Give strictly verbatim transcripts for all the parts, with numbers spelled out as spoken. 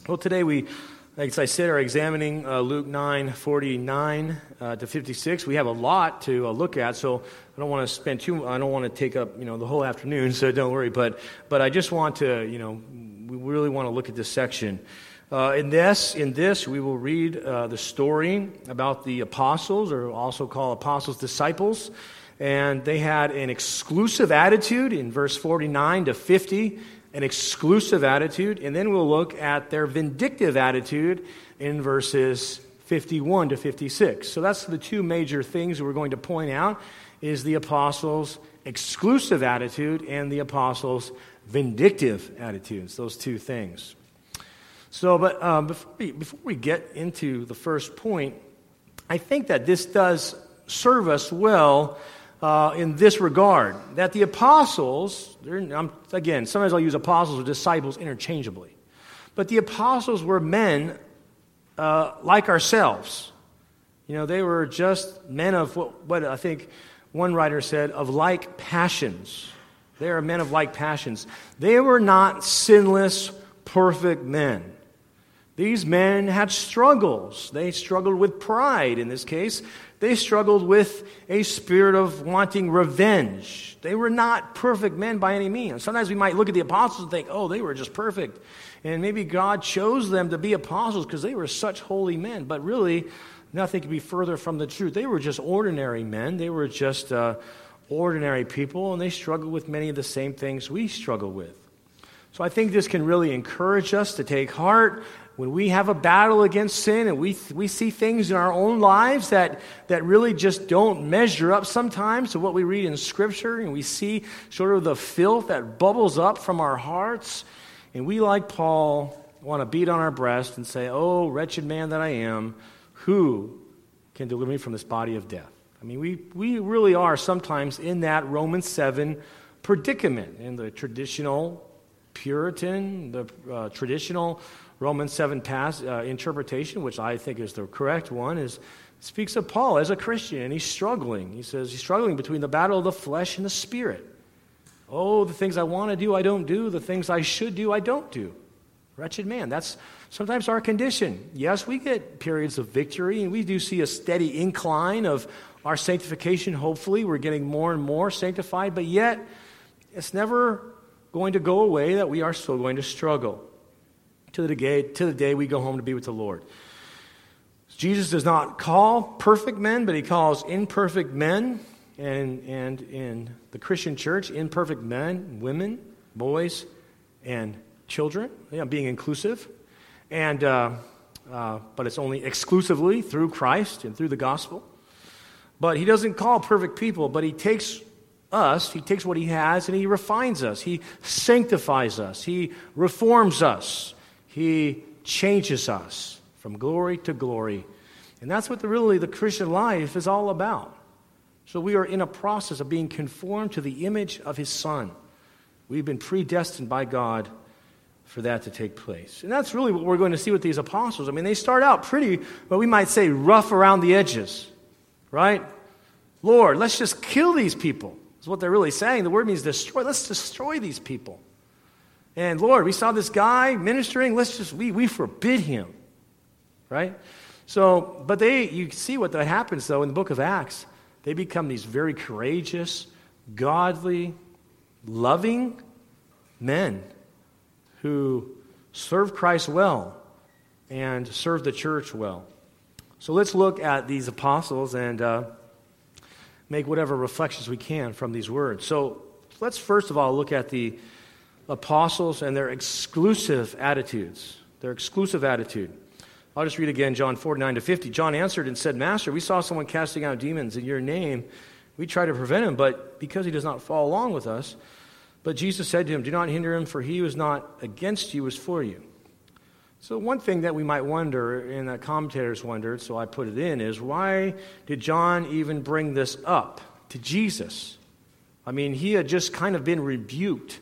Well, today we, like I said, are examining uh, Luke nine forty-nine uh, to fifty-six. We have a lot to uh, look at, so I don't want to spend too. I don't want to take up you know the whole afternoon. So don't worry. But but I just want to you know we really want to look at this section. Uh, in this in this we will read uh, the story about the apostles, or also called apostles' disciples, and they had an exclusive attitude in verse forty-nine to fifty. An exclusive attitude, and then we'll look at their vindictive attitude in verses fifty-one to fifty-six. So that's the two major things we're going to point out, is the apostles' exclusive attitude and the apostles' vindictive attitudes, those two things. So, but um, before, we, before we get into the first point, I think that this does serve us well Uh, in this regard, that the apostles, I'm, again, sometimes I'll use apostles or disciples interchangeably, but the apostles were men uh, like ourselves. You know, they were just men of what, what I think one writer said, of like passions. They are men of like passions. They were not sinless, perfect men. These men had struggles. They struggled with pride in this case. They struggled with a spirit of wanting revenge. They were not perfect men by any means. Sometimes we might look at the apostles and think, oh, they were just perfect. And maybe God chose them to be apostles because they were such holy men. But really, nothing could be further from the truth. They were just ordinary men. They were just uh, ordinary people, and they struggled with many of the same things we struggle with. So I think this can really encourage us to take heart when we have a battle against sin and we we see things in our own lives that, that really just don't measure up sometimes to what we read in Scripture, and we see sort of the filth that bubbles up from our hearts, and we, like Paul, want to beat on our breast and say, oh, wretched man that I am, who can deliver me from this body of death? I mean, we, we really are sometimes in that Romans seven predicament, in the traditional Puritan, the uh, traditional Romans seven pass, uh, interpretation, which I think is the correct one, is speaks of Paul as a Christian, and he's struggling. He says he's struggling between the battle of the flesh and the spirit. Oh, the things I want to do, I don't do. The things I should do, I don't do. Wretched man. That's sometimes our condition. Yes, we get periods of victory, and we do see a steady incline of our sanctification. Hopefully, we're getting more and more sanctified, but yet it's never going to go away that we are still going to struggle to the day, to the day we go home to be with the Lord. Jesus does not call perfect men, but he calls imperfect men, and, and in the Christian church, imperfect men, women, boys, and children, yeah, being inclusive. And uh, uh, but it's only exclusively through Christ and through the gospel. But he doesn't call perfect people, but he takes us, he takes what he has and he refines us. He sanctifies us. He reforms us. He changes us from glory to glory. And that's what the, really the Christian life is all about. So we are in a process of being conformed to the image of his Son. We've been predestined by God for that to take place. And that's really what we're going to see with these apostles. I mean, they start out pretty, what we might say, rough around the edges, right? Lord, let's just kill these people. That's what they're really saying. The word means destroy. Let's destroy these people. And Lord, we saw this guy ministering. Let's just, we, we forbid him. Right? So, but they, you see what that happens though in the book of Acts. They become these very courageous, godly, loving men who serve Christ well and serve the church well. So let's look at these apostles and uh, make whatever reflections we can from these words. So let's first of all look at the apostles and their exclusive attitudes. Their exclusive attitude. I'll just read again John forty-nine to fifty. John answered and said, Master, we saw someone casting out demons in your name. We tried to prevent him, but because he does not follow along with us. But Jesus said to him, do not hinder him, for he who is not against you is for you. So one thing that we might wonder, and that commentators wondered, so I put it in, is why did John even bring this up to Jesus? I mean, he had just kind of been rebuked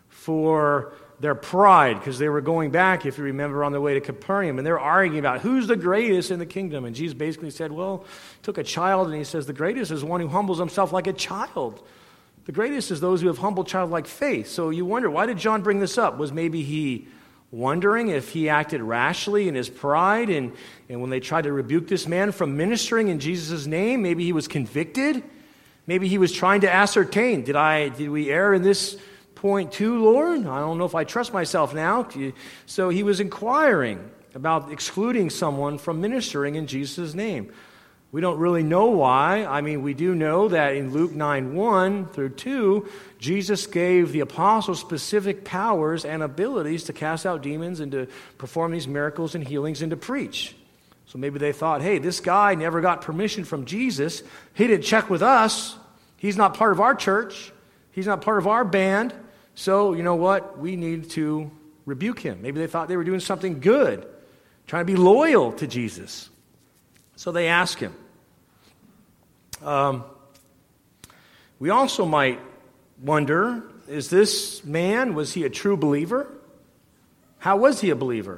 for their pride, because they were going back, if you remember, on their way to Capernaum, and they're arguing about who's the greatest in the kingdom. And Jesus basically said, well, took a child, and he says, the greatest is one who humbles himself like a child. The greatest is those who have humble childlike faith. So you wonder, why did John bring this up? Was maybe he wondering if he acted rashly in his pride, and, and when they tried to rebuke this man from ministering in Jesus' name, maybe he was convicted. Maybe he was trying to ascertain, did I did we err in this point too, Lord? I don't know if I trust myself now. So he was inquiring about excluding someone from ministering in Jesus' name. We don't really know why. I mean, we do know that in Luke nine, one through two, Jesus gave the apostles specific powers and abilities to cast out demons and to perform these miracles and healings and to preach. So maybe they thought, hey, this guy never got permission from Jesus. He didn't check with us. He's not part of our church. He's not part of our band. So, you know what? We need to rebuke him. Maybe they thought they were doing something good, trying to be loyal to Jesus. So they asked him. Um, we also might wonder, is this man, was he a true believer? How was he a believer?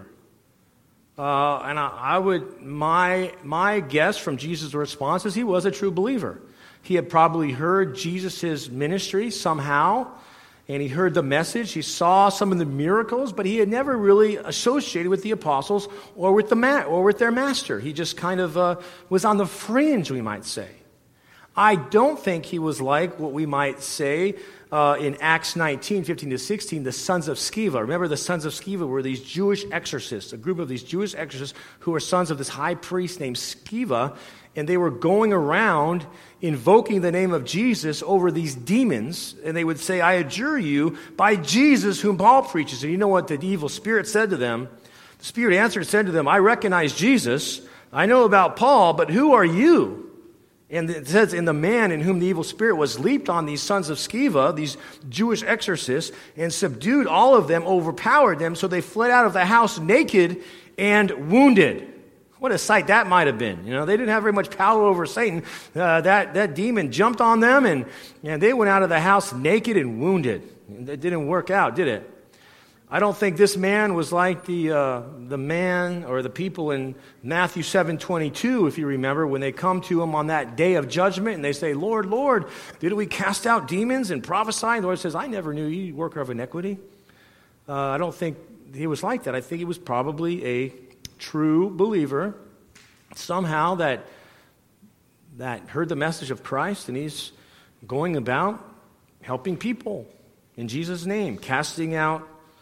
Uh, and I, I would, my my guess from Jesus' response is he was a true believer. He had probably heard Jesus' ministry somehow, and he heard the message. He saw some of the miracles, but he had never really associated with the apostles or with the ma- or with their master. He just kind of uh, was on the fringe, we might say. I don't think he was like what we might say uh, in Acts nineteen, fifteen to sixteen, the sons of Sceva. Remember, the sons of Sceva were these Jewish exorcists, a group of these Jewish exorcists who were sons of this high priest named Sceva, and they were going around invoking the name of Jesus over these demons, and they would say, I adjure you by Jesus whom Paul preaches. And you know what the evil spirit said to them? The spirit answered and said to them, I recognize Jesus, I know about Paul, but who are you? And it says, and the man in whom the evil spirit was leaped on these sons of Sceva, these Jewish exorcists, and subdued all of them, overpowered them, so they fled out of the house naked and wounded. What a sight that might have been. You know, they didn't have very much power over Satan. Uh, that, that demon jumped on them, and, and they went out of the house naked and wounded. And it didn't work out, did it? I don't think this man was like the uh, the man or the people in Matthew seven twenty-two, if you remember, when they come to him on that day of judgment and they say, Lord, Lord, did we cast out demons and prophesy? And the Lord says, I never knew you, worker of iniquity. Uh, I don't think he was like that. I think he was probably a true believer, somehow that that heard the message of Christ, and he's going about helping people in Jesus' name, casting out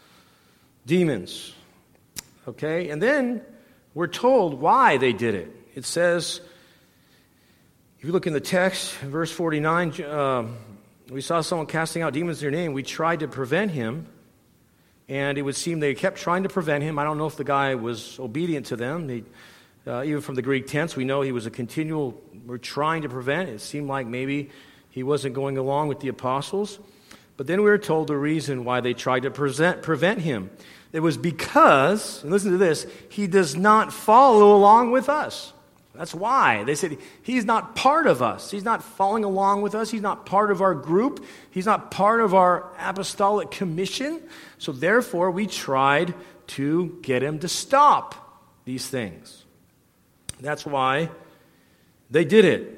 demons. Okay, and then we're told why they did it. It says, if you look in the text, verse forty-nine, uh, we saw someone casting out demons in their name. We tried to prevent him, and it would seem they kept trying to prevent him. I don't know if the guy was obedient to them. They, uh, even from the Greek tense, we know he was a continual, we're trying to prevent. It seemed like maybe he wasn't going along with the apostles. But then we were told the reason why they tried to present, prevent him. It was because, and listen to this, he does not follow along with us. That's why. They said he's not part of us. He's not following along with us. He's not part of our group. He's not part of our apostolic commission. So therefore, we tried to get him to stop these things. That's why they did it.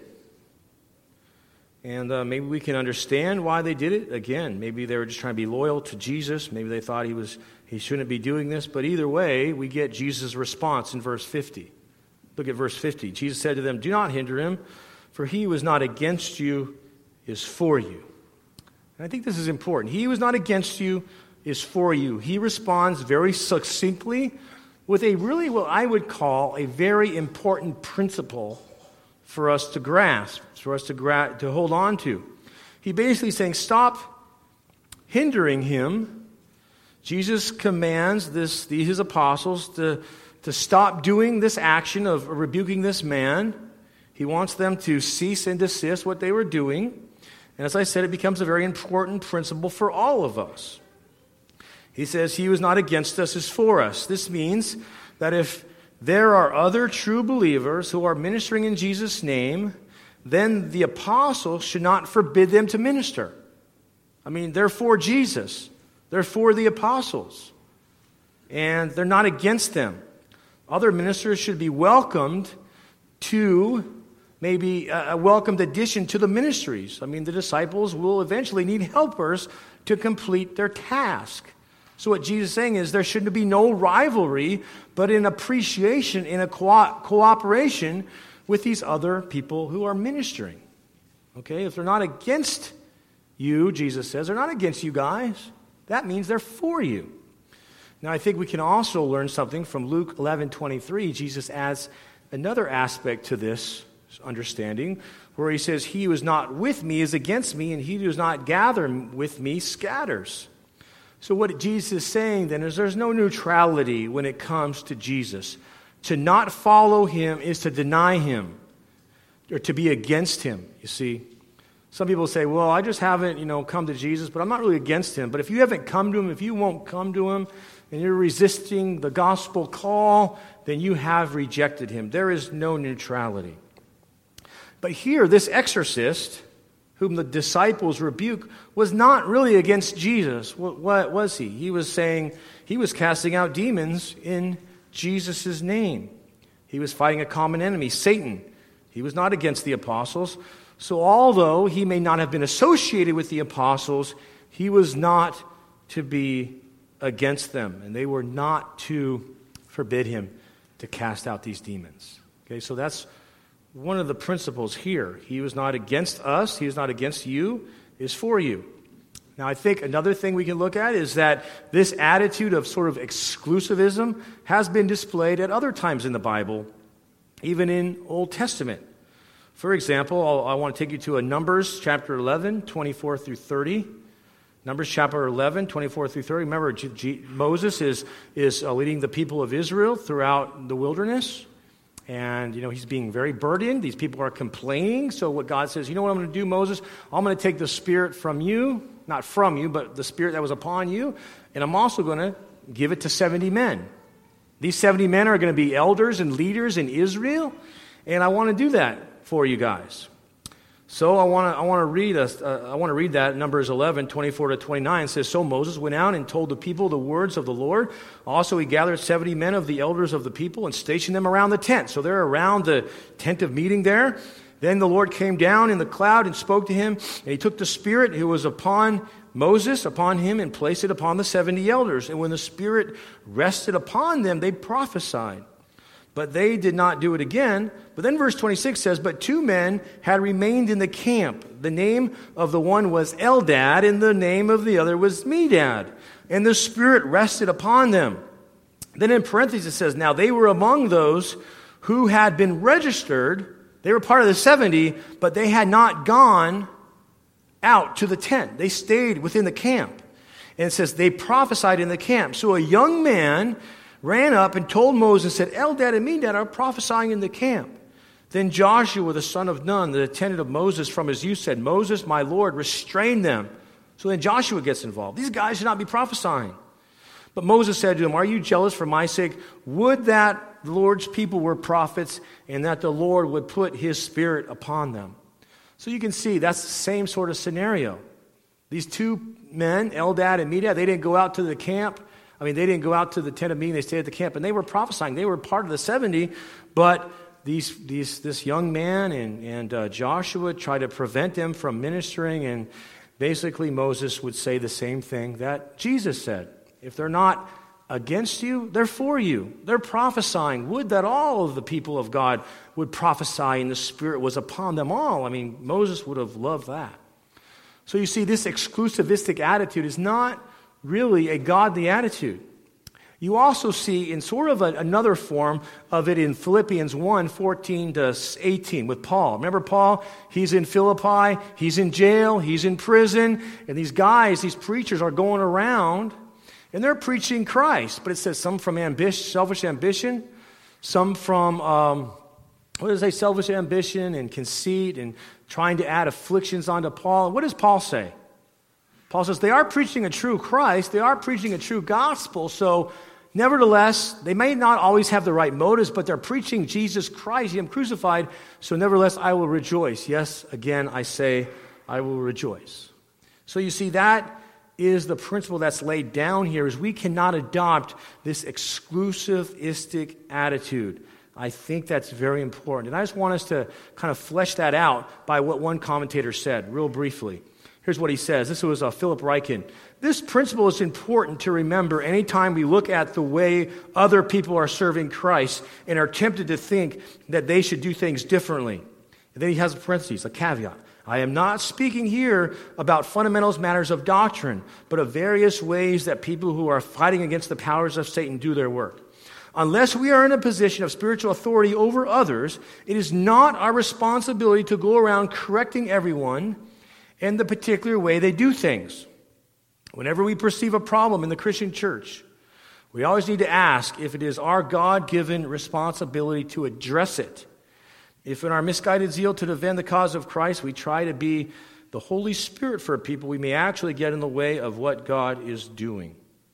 And uh, maybe we can understand why they did it. Again, maybe they were just trying to be loyal to Jesus. Maybe they thought he was he shouldn't be doing this. But either way, we get Jesus' response in verse fifty. Look at verse fifty. Jesus said to them, do not hinder him, for he who is not against you is for you. And I think this is important. He who is not against you is for you. He responds very succinctly with a really what I would call a very important principle for us to grasp, for us to gra- to hold on to. He basically saying, stop hindering him. Jesus commands this the, his apostles to, to stop doing this action of rebuking this man. He wants them to cease and desist what they were doing. And as I said, it becomes a very important principle for all of us. He says, he who is not against us is for us. This means that if there are other true believers who are ministering in Jesus' name, then the apostles should not forbid them to minister. I mean, they're for Jesus. They're for the apostles. And they're not against them. Other ministers should be welcomed to maybe a welcomed addition to the ministries. I mean, the disciples will eventually need helpers to complete their task. So what Jesus is saying is there should be no rivalry, but an appreciation, in a co- cooperation with these other people who are ministering. Okay, if they're not against you, Jesus says, they're not against you guys. That means they're for you. Now, I think we can also learn something from Luke eleven twenty-three. Jesus adds another aspect to this understanding, where he says, he who is not with me is against me, and he who does not gather with me scatters. So what Jesus is saying then is there's no neutrality when it comes to Jesus. To not follow him is to deny him, or to be against him, you see. Some people say, well, I just haven't, you know, come to Jesus, but I'm not really against him. But if you haven't come to him, if you won't come to him, and you're resisting the gospel call, then you have rejected him. There is no neutrality. But here, this exorcist, whom the disciples rebuke, was not really against Jesus. What, what was he? He was saying, he was casting out demons in Jesus' name. He was fighting a common enemy, Satan. He was not against the apostles. So although he may not have been associated with the apostles, he was not to be against them, and they were not to forbid him to cast out these demons. Okay, so that's one of the principles here. He was not against us, he was not against you, is for you. Now, I think another thing we can look at is that this attitude of sort of exclusivism has been displayed at other times in the Bible, even in Old Testament. For example, I'll, I want to take you to a Numbers chapter eleven, twenty-four through thirty. Numbers chapter eleven, twenty-four through thirty. Remember, G- G- Moses is, is uh, leading the people of Israel throughout the wilderness. And, you know, he's being very burdened. These people are complaining. So what God says, you know what I'm going to do, Moses? I'm going to take the spirit from you, not from you, but the spirit that was upon you. And I'm also going to give it to seventy men. These seventy men are going to be elders and leaders in Israel. And I want to do that for you guys. So I want to I want to read a, uh, I want to read that Numbers eleven, twenty-four to twenty-nine. It says, so Moses went out and told the people the words of the Lord. Also he gathered seventy men of the elders of the people and stationed them around the tent. So they're around the tent of meeting there. Then the Lord came down in the cloud and spoke to him, and he took the Spirit who was upon Moses, upon him, and placed it upon the seventy elders. And when the Spirit rested upon them, they prophesied. But they did not do it again. But then verse twenty-six says, but two men had remained in the camp. The name of the one was Eldad, and the name of the other was Medad. And the Spirit rested upon them. Then in parentheses it says, now they were among those who had been registered. They were part of the seventy, but they had not gone out to the tent. They stayed within the camp. And it says they prophesied in the camp. So a young man ran up and told Moses, said, Eldad and Medad are prophesying in the camp. Then Joshua, the son of Nun, the attendant of Moses from his youth, said, Moses, my Lord, restrain them. So then Joshua gets involved. These guys should not be prophesying. But Moses said to him, are you jealous for my sake? Would that the Lord's people were prophets, and that the Lord would put his Spirit upon them. So you can see that's the same sort of scenario. These two men, Eldad and Medad, they didn't go out to the camp. I mean, they didn't go out to the tent of meeting. They stayed at the camp, and they were prophesying. They were part of the seventy, but these, these, this young man and, and uh, Joshua tried to prevent them from ministering, and basically Moses would say the same thing that Jesus said. If they're not against you, they're for you. They're prophesying. Would that all of the people of God would prophesy and the Spirit was upon them all. I mean, Moses would have loved that. So you see, this exclusivistic attitude is not really a godly attitude. You also see in sort of a, another form of it in Philippians one, fourteen to eighteen with Paul. Remember Paul? He's in Philippi, he's in jail, he's in prison, and these guys, these preachers are going around, and they're preaching Christ. But it says some from ambition, selfish ambition, some from, um, what does it say, selfish ambition and conceit and trying to add afflictions onto Paul. What does Paul say? Paul says they are preaching a true Christ, they are preaching a true gospel, so nevertheless, they may not always have the right motives, but they're preaching Jesus Christ, him crucified, so nevertheless I will rejoice. Yes, again I say, I will rejoice. So you see, that is the principle that's laid down here, is we cannot adopt this exclusivistic attitude. I think that's very important. And I just want us to kind of flesh that out by what one commentator said, real briefly. Here's what he says. This was uh, Philip Ryken. This principle is important to remember anytime we look at the way other people are serving Christ and are tempted to think that they should do things differently. And then he has a parenthesis, a caveat. I am not speaking here about fundamentals matters of doctrine, but of various ways that people who are fighting against the powers of Satan do their work. Unless we are in a position of spiritual authority over others, it is not our responsibility to go around correcting everyone in the particular way they do things. Whenever we perceive a problem in the Christian church, we always need to ask if it is our God-given responsibility to address it. If in our misguided zeal to defend the cause of Christ, we try to be the Holy Spirit for people, we may actually get in the way of what God is doing.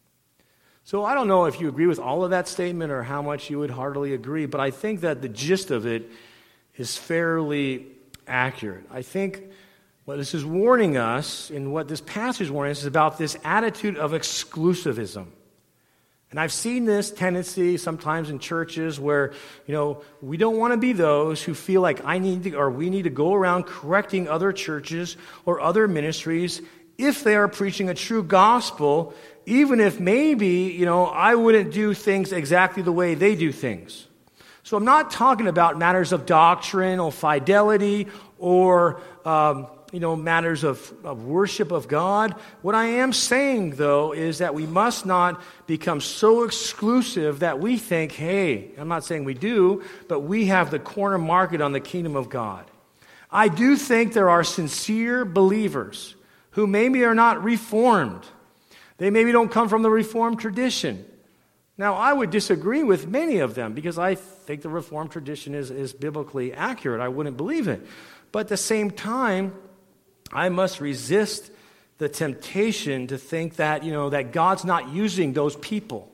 So I don't know if you agree with all of that statement or how much you would heartily agree, but I think that the gist of it is fairly accurate. I think what this is warning us, and what this passage is warning us, is about this attitude of exclusivism. And I've seen this tendency sometimes in churches where, you know, we don't want to be those who feel like I need to, or we need to go around correcting other churches or other ministries if they are preaching a true gospel, even if maybe, you know, I wouldn't do things exactly the way they do things. So I'm not talking about matters of doctrine or fidelity or, um, you know, matters of, of worship of God. What I am saying, though, is that we must not become so exclusive that we think, hey, I'm not saying we do, but we have the corner market on the kingdom of God. I do think there are sincere believers who maybe are not reformed. They maybe don't come from the Reformed tradition. Now, I would disagree with many of them because I think the Reformed tradition is, is biblically accurate. I wouldn't believe it. But at the same time, I must resist the temptation to think that, you know, that God's not using those people,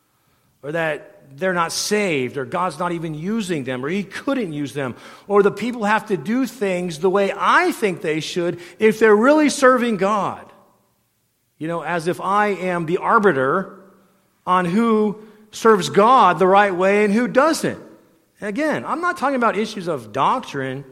or that they're not saved, or God's not even using them, or He couldn't use them, or the people have to do things the way I think they should if they're really serving God. You know, as if I am the arbiter on who serves God the right way and who doesn't. And again, I'm not talking about issues of doctrine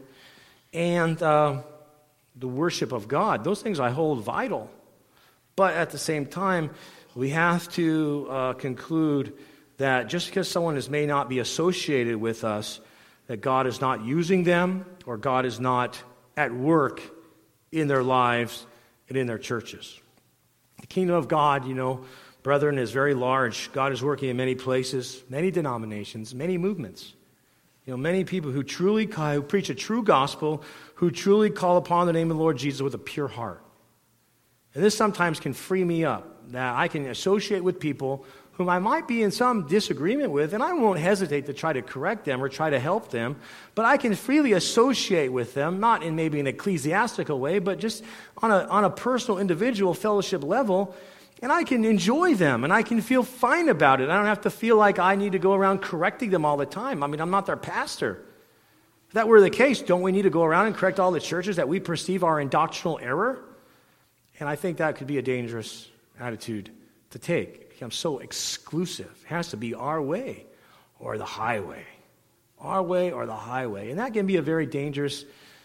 and uh, the worship of God. Those things I hold vital. But at the same time, we have to uh, conclude that just because someone is, may not be associated with us, that God is not using them or God is not at work in their lives and in their churches. The kingdom of God, you know, brethren, is very large. God is working in many places, many denominations, many movements. You know, many people who truly who preach a true gospel, who truly call upon the name of the Lord Jesus with a pure heart. And this sometimes can free me up, that I can associate with people whom I might be in some disagreement with, and I won't hesitate to try to correct them or try to help them, but I can freely associate with them, not in maybe an ecclesiastical way, but just on a, on a personal, individual fellowship level, and I can enjoy them, and I can feel fine about it. I don't have to feel like I need to go around correcting them all the time. I mean, I'm not their pastor. If that were the case, don't we need to go around and correct all the churches that we perceive are in doctrinal error? And I think that could be a dangerous attitude to take. It becomes so exclusive. It has to be our way or the highway. Our way or the highway. And that can be a very dangerous,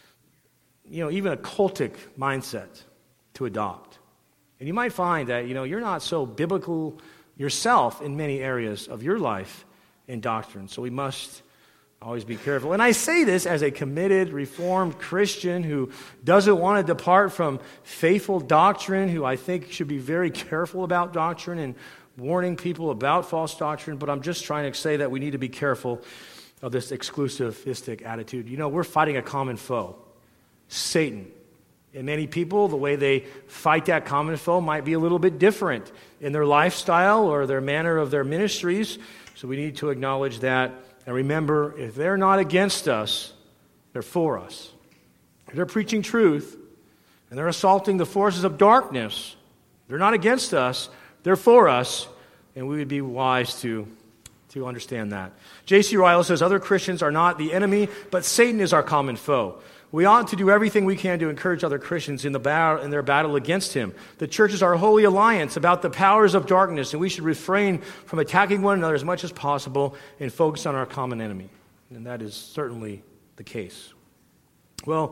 you know, even a cultic mindset to adopt. And you might find that, you know, you're not so biblical yourself in many areas of your life and doctrine. So we must always be careful. And I say this as a committed, reformed Christian who doesn't want to depart from faithful doctrine, who I think should be very careful about doctrine and warning people about false doctrine. But I'm just trying to say that we need to be careful of this exclusivistic attitude. You know, we're fighting a common foe, Satan. And many people, the way they fight that common foe might be a little bit different in their lifestyle or their manner of their ministries. So we need to acknowledge that. And remember, if they're not against us, they're for us. If they're preaching truth and they're assaulting the forces of darkness, they're not against us, they're for us. And we would be wise to, to understand that. J C Ryle says, other Christians are not the enemy, but Satan is our common foe. We ought to do everything we can to encourage other Christians in the battle, in their battle against him. The church is our holy alliance about the powers of darkness, and we should refrain from attacking one another as much as possible and focus on our common enemy. And that is certainly the case. Well,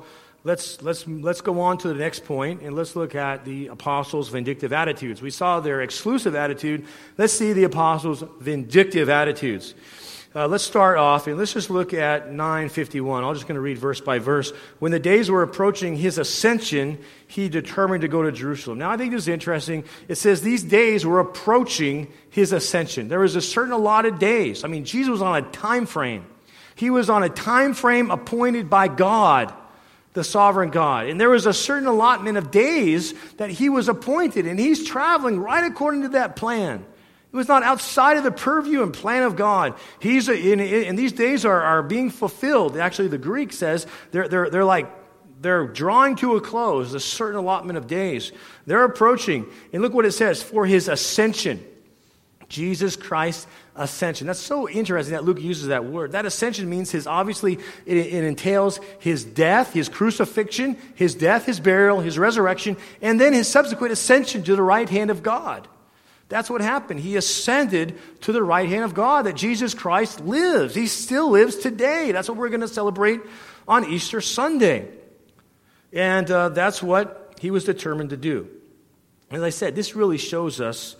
let's let's let's go on to the next point, and let's look at the apostles' vindictive attitudes. We saw their exclusive attitude. Let's see the apostles' vindictive attitudes. Uh, let's start off, and let's just look at nine fifty-one. I'm just going to read verse by verse. When the days were approaching his ascension, he determined to go to Jerusalem. Now, I think this is interesting. It says these days were approaching his ascension. There was a certain allotted days. I mean, Jesus was on a time frame. He was on a time frame appointed by God, the sovereign God. And there was a certain allotment of days that he was appointed, and he's traveling right according to that plan. It was not outside of the purview and plan of God. He's in, in these days are, are being fulfilled. Actually, the Greek says they're they're they're like they're drawing to a close. A certain allotment of days they're approaching, and look what it says: for his ascension, Jesus Christ's ascension. That's so interesting that Luke uses that word. That ascension means his obviously it, it entails his death, his crucifixion, his death, his burial, his resurrection, and then his subsequent ascension to the right hand of God. That's what happened. He ascended to the right hand of God, that Jesus Christ lives. He still lives today. That's what we're going to celebrate on Easter Sunday. And uh, that's what he was determined to do. As I said, this really shows us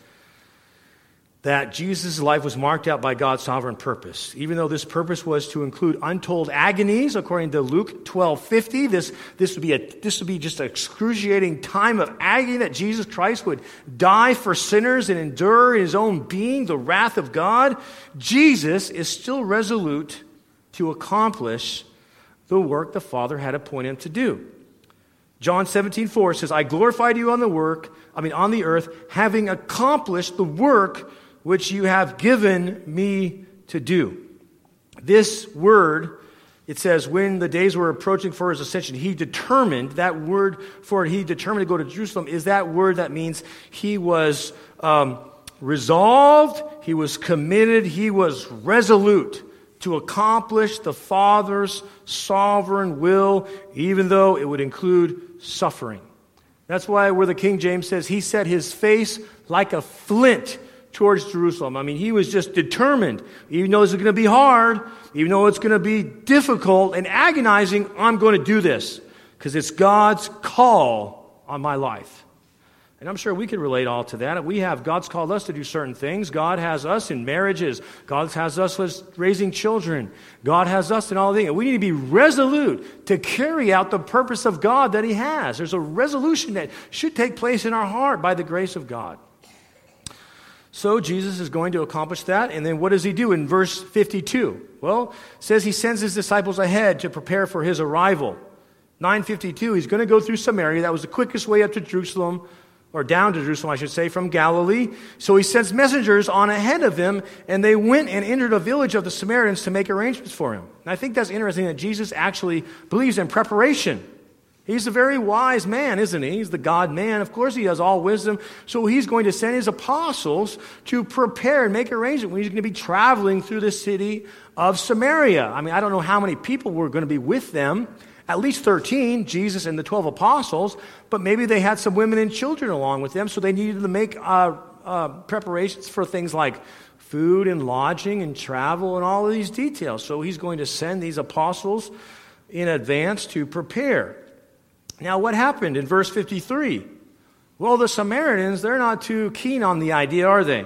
that Jesus' life was marked out by God's sovereign purpose. Even though this purpose was to include untold agonies, according to Luke twelve fifty, this, this, would be a, this would be just an excruciating time of agony that Jesus Christ would die for sinners and endure in his own being the wrath of God. Jesus is still resolute to accomplish the work the Father had appointed him to do. John seventeen four says, I glorified you on the work, I mean on the earth, having accomplished the work which you have given me to do. This word, it says, when the days were approaching for his ascension, he determined, that word for he determined to go to Jerusalem is that word that means he was um, resolved, he was committed, he was resolute to accomplish the Father's sovereign will, even though it would include suffering. That's why where the King James says he set his face like a flint towards Jerusalem. I mean, he was just determined. Even though it's going to be hard, even though it's going to be difficult and agonizing, I'm going to do this because it's God's call on my life. And I'm sure we can relate all to that. We have, God's called us to do certain things. God has us in marriages. God has us with raising children. God has us in all things. We need to be resolute to carry out the purpose of God that he has. There's a resolution that should take place in our heart by the grace of God. So Jesus is going to accomplish that, and then what does he do in verse fifty-two? Well, it says he sends his disciples ahead to prepare for his arrival. nine fifty-two, he's going to go through Samaria. That was the quickest way up to Jerusalem, or down to Jerusalem, I should say, from Galilee. So he sends messengers on ahead of him, and they went and entered a village of the Samaritans to make arrangements for him. And I think that's interesting that Jesus actually believes in preparation. He's a very wise man, isn't he? He's the God man. Of course, he has all wisdom. So he's going to send his apostles to prepare and make arrangements when he's going to be traveling through the city of Samaria. I mean, I don't know how many people were going to be with them. At least thirteen, Jesus and the twelve apostles. But maybe they had some women and children along with them, so they needed to make uh, uh, preparations for things like food and lodging and travel and all of these details. So he's going to send these apostles in advance to prepare. Now, what happened in verse fifty-three? Well, the Samaritans, they're not too keen on the idea, are they? It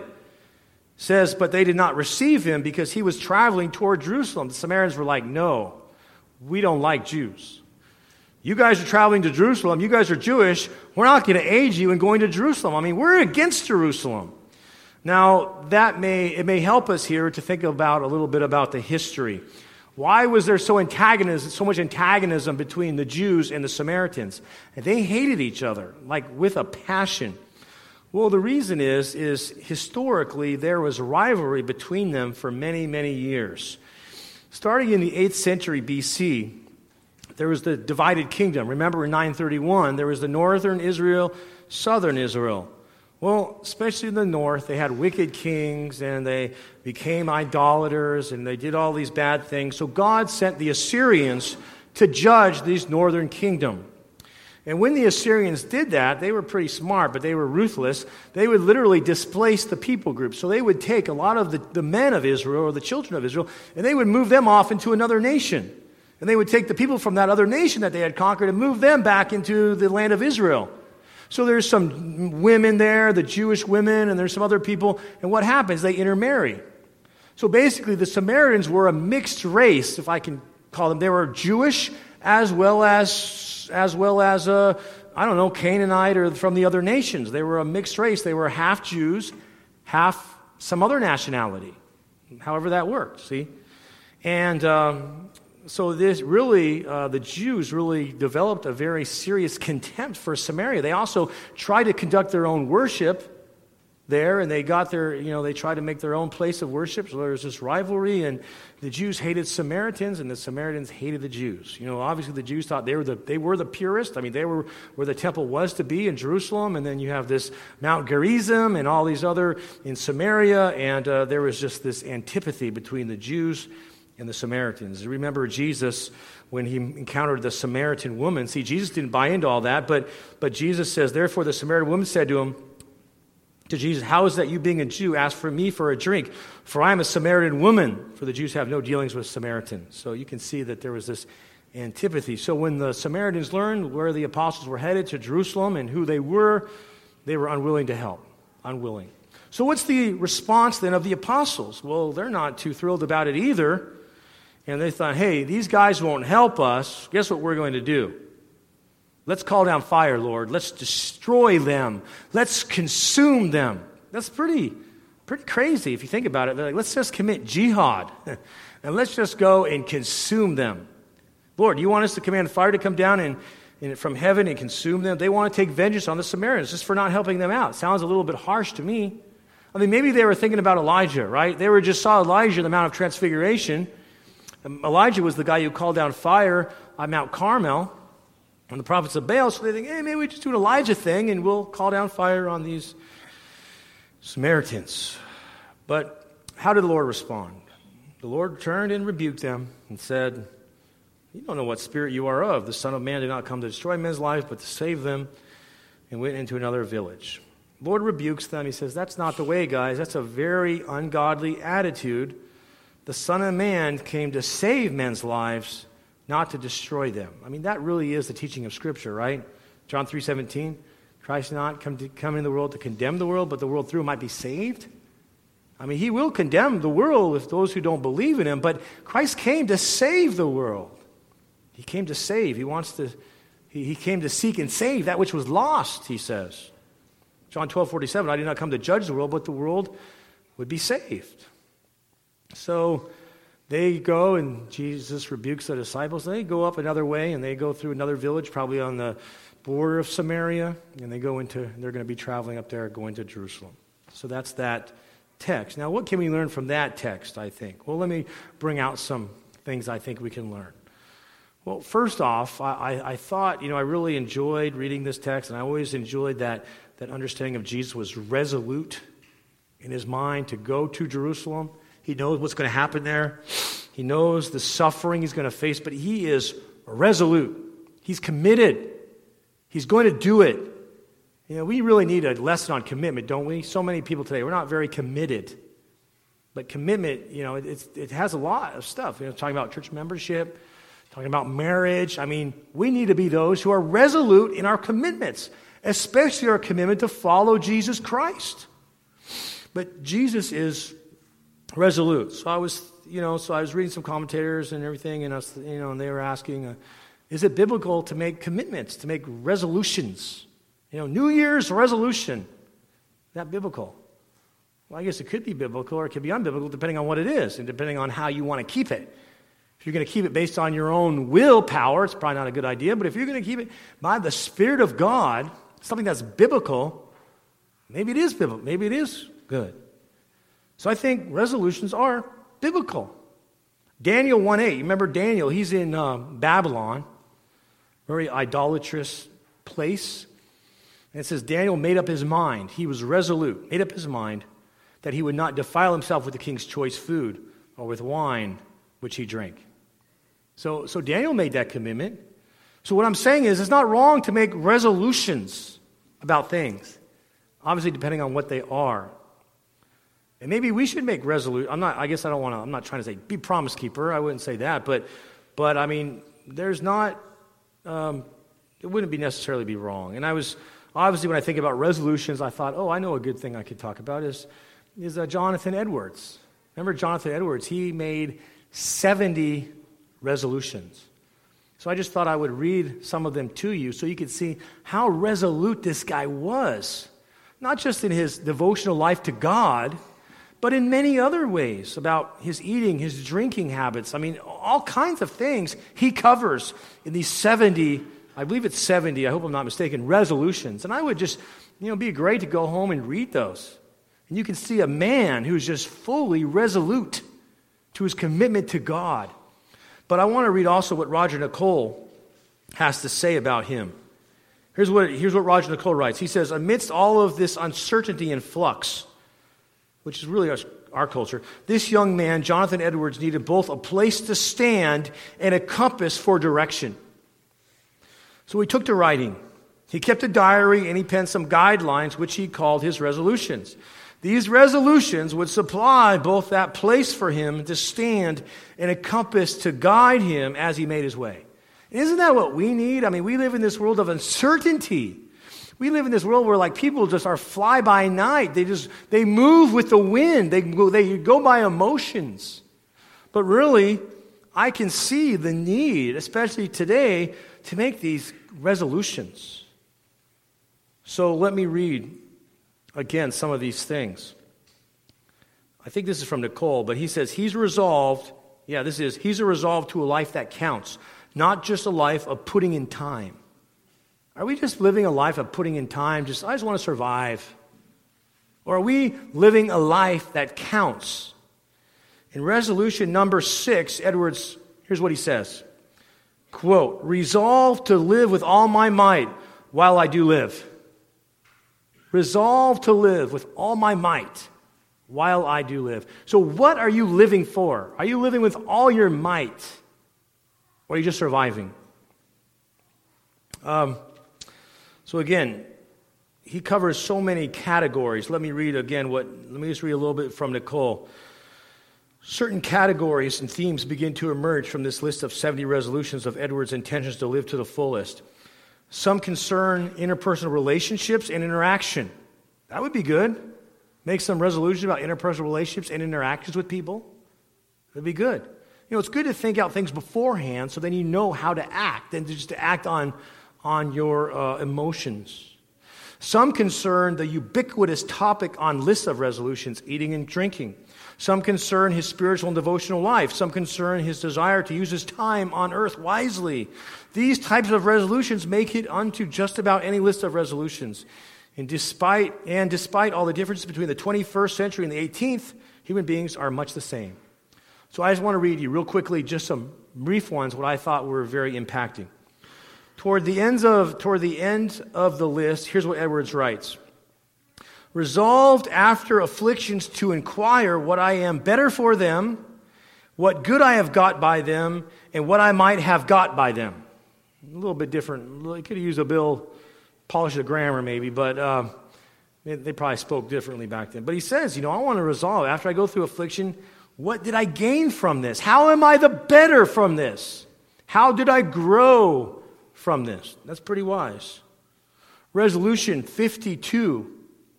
says, but they did not receive him because he was traveling toward Jerusalem. The Samaritans were like, no, we don't like Jews. You guys are traveling to Jerusalem. You guys are Jewish. We're not going to aid you in going to Jerusalem. I mean, we're against Jerusalem. Now, that may it may help us here to think about a little bit about the history. Why was there so antagonism, so much antagonism between the Jews and the Samaritans? And they hated each other, like with a passion. Well, the reason is, is historically there was rivalry between them for many, many years. Starting in the eighth century B C, there was the divided kingdom. Remember in nine thirty-one, there was the northern Israel, southern Israel. Well, especially in the north, they had wicked kings, and they became idolaters, and they did all these bad things. So God sent the Assyrians to judge this northern kingdom. And when the Assyrians did that, they were pretty smart, but they were ruthless. They would literally displace the people group. So they would take a lot of the, the men of Israel, or the children of Israel, and they would move them off into another nation. And they would take the people from that other nation that they had conquered and move them back into the land of Israel. So there's some women there, the Jewish women, and there's some other people. And what happens? They intermarry. So basically, the Samaritans were a mixed race, if I can call them. They were Jewish as well as, as well as, uh, I don't know, Canaanite or from the other nations. They were a mixed race. They were half Jews, half some other nationality, however that worked, see? And um, so this really, uh, the Jews really developed a very serious contempt for Samaria. They also tried to conduct their own worship there, and they got their, you know, they tried to make their own place of worship. So there was this rivalry, and the Jews hated Samaritans, and the Samaritans hated the Jews. You know, obviously the Jews thought they were the they were the purest. I mean, they were where the temple was to be in Jerusalem, and then you have this Mount Gerizim and all these other in Samaria, and uh, there was just this antipathy between the Jews and the Samaritans. Remember Jesus when he encountered the Samaritan woman. See, Jesus didn't buy into all that, but but Jesus says, therefore the Samaritan woman said to him, to Jesus, how is that you being a Jew ask for me for a drink? For I am a Samaritan woman. For the Jews have no dealings with Samaritans. So you can see that there was this antipathy. So when the Samaritans learned where the apostles were headed to Jerusalem and who they were, they were unwilling to help. Unwilling. So what's the response then of the apostles? Well, they're not too thrilled about it either. And they thought, hey, these guys won't help us. Guess what we're going to do? Let's call down fire, Lord. Let's destroy them. Let's consume them. That's pretty, pretty crazy if you think about it. They're like, let's just commit jihad. And let's just go and consume them. Lord, you want us to command fire to come down and, and from heaven and consume them? They want to take vengeance on the Samaritans just for not helping them out. Sounds a little bit harsh to me. I mean, maybe they were thinking about Elijah, right? They were just saw Elijah, the Mount of Transfiguration. Elijah was the guy who called down fire on Mount Carmel on the prophets of Baal, so they think, hey, maybe we just do an Elijah thing and we'll call down fire on these Samaritans. But how did the Lord respond? The Lord turned and rebuked them and said, you don't know what spirit you are of. The Son of Man did not come to destroy men's lives, but to save them, and went into another village. The Lord rebukes them. He says, that's not the way, guys. That's a very ungodly attitude. The Son of Man came to save men's lives, not to destroy them. I mean, that really is the teaching of Scripture, right? John three seventeen, Christ did not come to come into the world to condemn the world, but the world through him might be saved. I mean, he will condemn the world if those who don't believe in him, but Christ came to save the world. He came to save. He wants to, he, he came to seek and save that which was lost, he says. John twelve forty-seven, I did not come to judge the world, but the world would be saved. So they go, and Jesus rebukes the disciples. They go up another way, and they go through another village, probably on the border of Samaria, and they go into, they're going to be traveling up there, going to Jerusalem. So that's that text. Now, what can we learn from that text, I think? Well, let me bring out some things I think we can learn. Well, first off, I, I, I thought, you know, I really enjoyed reading this text, and I always enjoyed that, that understanding of Jesus was resolute in his mind to go to Jerusalem. He knows what's going to happen there. He knows the suffering he's going to face, but he is resolute. He's committed. He's going to do it. You know, we really need a lesson on commitment, don't we? So many people today, we're not very committed. But commitment, you know, it, it has a lot of stuff. You know, talking about church membership, talking about marriage. I mean, we need to be those who are resolute in our commitments, especially our commitment to follow Jesus Christ. But Jesus is resolute. So I was, you know, so I was reading some commentators and everything, and I was, you know, and they were asking, uh, is it biblical to make commitments, to make resolutions? You know, New Year's resolution. Is that biblical? Well, I guess it could be biblical or it could be unbiblical depending on what it is and depending on how you want to keep it. If you're going to keep it based on your own willpower, it's probably not a good idea. But if you're going to keep it by the Spirit of God, something that's biblical, maybe it is biblical. Maybe it is good. So I think resolutions are biblical. Daniel one eight, you remember Daniel, he's in uh, Babylon, very idolatrous place. And it says Daniel made up his mind. He was resolute, made up his mind that he would not defile himself with the king's choice food or with wine which he drank. So, so Daniel made that commitment. So what I'm saying is it's not wrong to make resolutions about things, obviously depending on what they are. And maybe we should make resolute. I'm not. I guess I don't want to. I'm not trying to say be promise keeper. I wouldn't say that. But But, I mean, there's not, um, it wouldn't be necessarily be wrong. And I was, obviously, when I think about resolutions, I thought, oh, I know a good thing I could talk about is, is uh, Jonathan Edwards. Remember Jonathan Edwards? He made seventy resolutions. So I just thought I would read some of them to you so you could see how resolute this guy was. Not just in his devotional life to God, but in many other ways about his eating, his drinking habits. I mean, all kinds of things he covers in these seventy, I believe it's seventy, I hope I'm not mistaken, resolutions. And I would just, you know, be great to go home and read those. And you can see a man who's just fully resolute to his commitment to God. But I want to read also what Roger Nicole has to say about him. Here's what, here's what Roger Nicole writes. He says, amidst all of this uncertainty and flux, which is really our, our culture, this young man, Jonathan Edwards, needed both a place to stand and a compass for direction. So he took to writing. He kept a diary and he penned some guidelines, which he called his resolutions. These resolutions would supply both that place for him to stand and a compass to guide him as he made his way. And isn't that what we need? I mean, we live in this world of uncertainty. We live in this world where like people just are fly by night. They just, they move with the wind. They go, they go by emotions. But really, I can see the need, especially today, to make these resolutions. So let me read again some of these things. I think this is from Nicole, but he says he's resolved, yeah, this is, he's a resolve to a life that counts, not just a life of putting in time. Are we just living a life of putting in time, just, I just want to survive? Or are we living a life that counts? In resolution number six, Edwards, here's what he says. Quote, resolve to live with all my might while I do live. Resolve to live with all my might while I do live. So what are you living for? Are you living with all your might? Or are you just surviving? Um, so again, he covers so many categories. Let me read again what, let me just read a little bit from Nicole. Certain categories and themes begin to emerge from this list of seventy resolutions of Edwards' intentions to live to the fullest. Some concern interpersonal relationships and interaction. That would be good. Make some resolutions about interpersonal relationships and interactions with people. That'd be good. You know, it's good to think out things beforehand so then you know how to act and just to act on, on your uh, emotions. Some concern the ubiquitous topic on lists of resolutions, eating and drinking. Some concern his spiritual and devotional life. Some concern his desire to use his time on earth wisely. These types of resolutions make it onto just about any list of resolutions. And despite, and despite all the differences between the twenty-first century and the eighteenth, human beings are much the same. So I just want to read you real quickly just some brief ones, what I thought were very impacting. Toward the ends of, toward the end of the list, here's what Edwards writes. Resolved after afflictions to inquire what I am better for them, what good I have got by them, and what I might have got by them. A little bit different. I could have used a bill, polish the grammar maybe, but uh, they, they probably spoke differently back then. But he says, you know, I want to resolve, after I go through affliction, what did I gain from this? How am I the better from this? How did I grow from this? That's pretty wise. Resolution fifty-two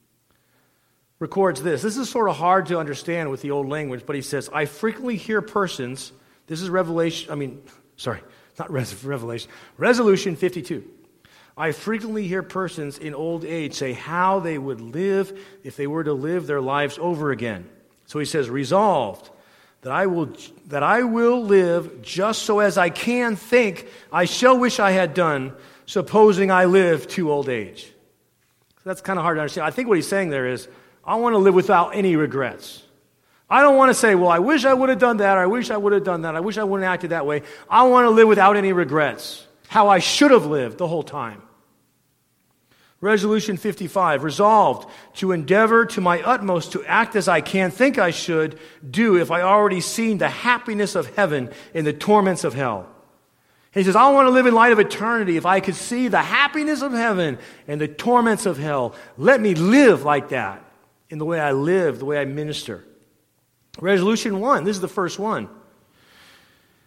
records this. This is sort of hard to understand with the old language, but he says, I frequently hear persons, this is Revelation, I mean, sorry, not res, Revelation, Resolution fifty-two. I frequently hear persons in old age say how they would live if they were to live their lives over again. So he says, resolved that I will that I will live just so as I can think I shall wish I had done, supposing I live to old age. So that's kind of hard to understand. I think what he's saying there is, I want to live without any regrets. I don't want to say, well, I wish I would have done that, or I wish I would have done that, I wish I wouldn't have acted that way. I want to live without any regrets, how I should have lived the whole time. Resolution fifty-five, resolved to endeavor to my utmost to act as I can think I should do if I already seen the happiness of heaven in the torments of hell. He says, I want to live in light of eternity. If I could see the happiness of heaven and the torments of hell, let me live like that in the way I live, the way I minister. Resolution one, this is the first one.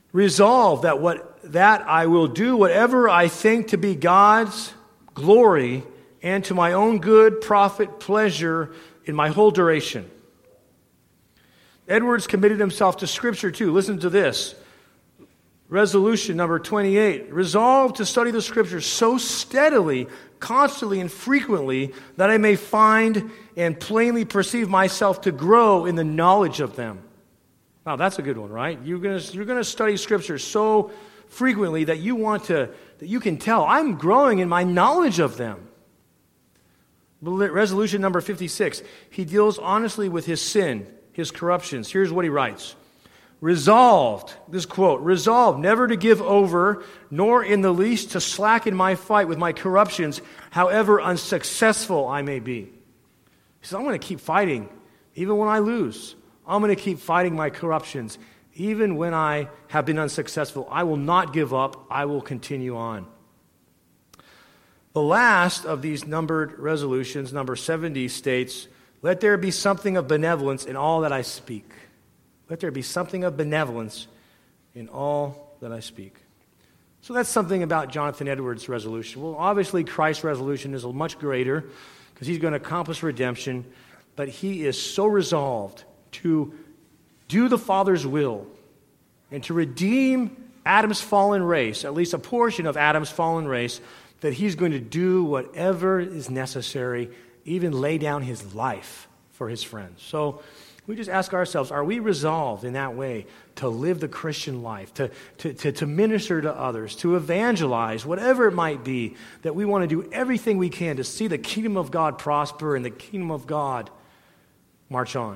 Resolve that what that I will do whatever I think to be God's glory and to my own good, profit, pleasure in my whole duration. Edwards committed himself to Scripture too. Listen to this. Resolution number twenty-eight. Resolve to study the Scriptures so steadily, constantly, and frequently that I may find and plainly perceive myself to grow in the knowledge of them. Wow, that's a good one, right? You're going to you're going to study Scripture so frequently that you want to that you can tell I'm growing in my knowledge of them. Resolution number fifty-six. He deals honestly with his sin, his corruptions. Here's what he writes. Resolved, this quote, resolved never to give over, nor in the least to slacken my fight with my corruptions, however unsuccessful I may be. He says, I'm going to keep fighting, even when I lose. I'm going to keep fighting my corruptions, even when I have been unsuccessful. I will not give up. I will continue on. The last of these numbered resolutions, number seventy, states, let there be something of benevolence in all that I speak. Let there be something of benevolence in all that I speak. So that's something about Jonathan Edwards' resolution. Well, obviously Christ's resolution is much greater because he's going to accomplish redemption, but he is so resolved to do the Father's will and to redeem Adam's fallen race, at least a portion of Adam's fallen race, that he's going to do whatever is necessary, even lay down his life for his friends. So we just ask ourselves, are we resolved in that way to live the Christian life, to, to, to, to minister to others, to evangelize, whatever it might be, that we want to do everything we can to see the kingdom of God prosper and the kingdom of God march on?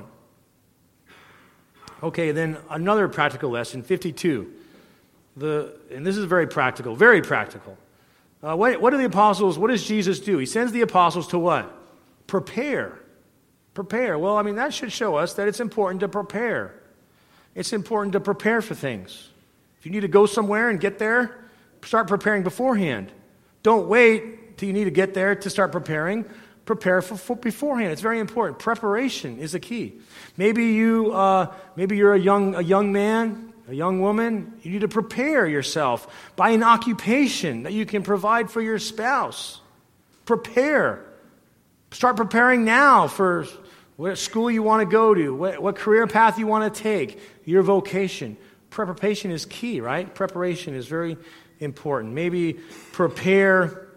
Okay, then another practical lesson, fifty-two. The, and this is very practical, very practical. Uh, what, what do the apostles, what does Jesus do? He sends the apostles to what? Prepare. Prepare. Well, I mean, that should show us that it's important to prepare. It's important to prepare for things. If you need to go somewhere and get there, start preparing beforehand. Don't wait till you need to get there to start preparing. Prepare for, for beforehand. It's very important. Preparation is the key. Maybe you, uh, maybe you're a young, a young man, a young woman. You need to prepare yourself by an occupation that you can provide for your spouse. Prepare. Start preparing now for what school you want to go to, what, what career path you want to take, your vocation. Preparation is key, right? Preparation is very important. Maybe prepare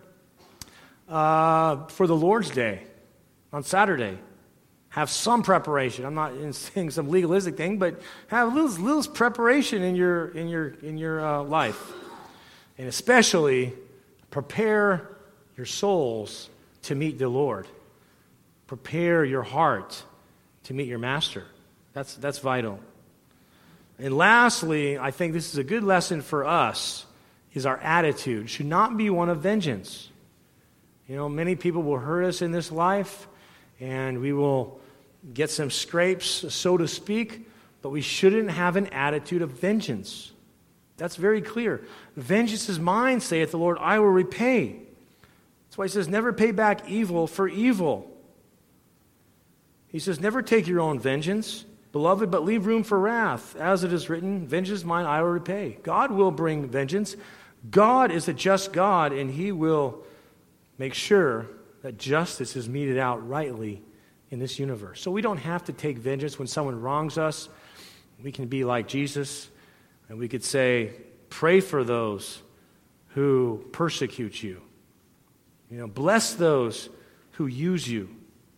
uh, for the Lord's Day on Saturday. Have some preparation. I'm not saying some legalistic thing, but have a little, little preparation in your in your in your uh, life, and especially prepare your souls to meet the Lord. Prepare your heart to meet your master. That's that's vital. And lastly, I think this is a good lesson for us, is our attitude should not be one of vengeance. You know, many people will hurt us in this life, and we will get some scrapes, so to speak, but we shouldn't have an attitude of vengeance. That's very clear. Vengeance is mine, saith the Lord, I will repay. That's why he says, never pay back evil for evil. He says, never take your own vengeance, beloved, but leave room for wrath. As it is written, vengeance is mine, I will repay. God will bring vengeance. God is a just God, and he will make sure that justice is meted out rightly in this universe. So we don't have to take vengeance when someone wrongs us. We can be like Jesus, and we could say, pray for those who persecute you. You know, bless those who use you.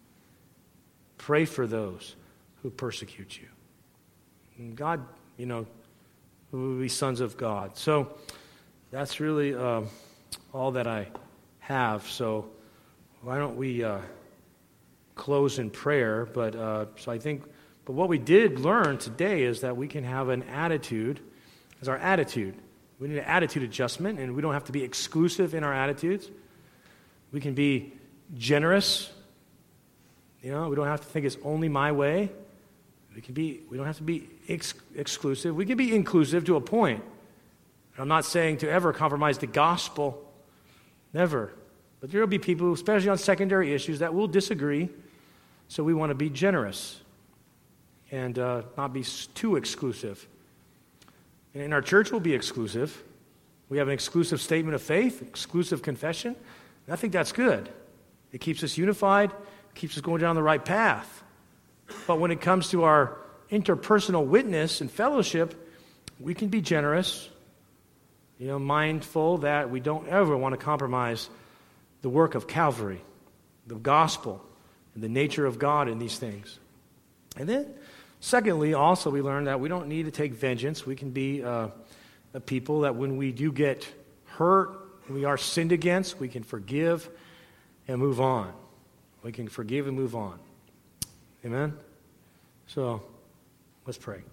Pray for those who persecute you. And God, you know, we will be sons of God. So that's really uh, all that I have. So why don't we uh, close in prayer? But uh, so I think, but what we did learn today is that we can have an attitude as our attitude. We need an attitude adjustment, and we don't have to be exclusive in our attitudes. We can be generous. You know, we don't have to think it's only my way. We can be. We don't have to be ex- exclusive. We can be inclusive to a point. I'm not saying to ever compromise the gospel. Never. But there will be people, especially on secondary issues, that will disagree. So we want to be generous and uh, not be too exclusive. And in our church, we'll be exclusive. We have an exclusive statement of faith, exclusive confession. And I think that's good. It keeps us unified, keeps us going down the right path. But when it comes to our interpersonal witness and fellowship, we can be generous, you know, mindful that we don't ever want to compromise the work of Calvary, the gospel, and the nature of God in these things. And then, secondly, also we learn that we don't need to take vengeance. We can be uh, a people that when we do get hurt, when we are sinned against, we can forgive and move on. We can forgive and move on. Amen? So, let's pray.